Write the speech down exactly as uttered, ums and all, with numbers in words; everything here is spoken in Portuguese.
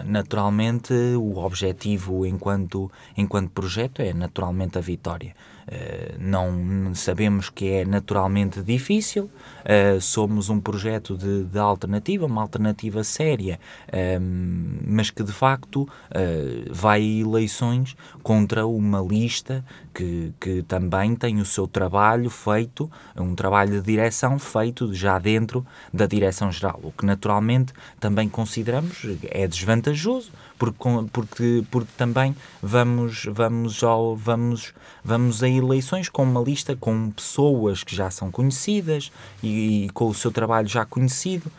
naturalmente, o objetivo enquanto, enquanto projeto é naturalmente a vitória. Uh, não sabemos que é naturalmente difícil, uh, somos um projeto de, de alternativa, uma alternativa séria, um, mas que de facto uh, vai a eleições contra uma lista que, que também tem o seu trabalho feito, um trabalho de direção feito já dentro da Direção-Geral, o que naturalmente também consideramos é desvantajoso, porque, porque, porque também vamos, vamos, ao, vamos, vamos a eleições com uma lista com pessoas que já são conhecidas e, e com o seu trabalho já conhecido,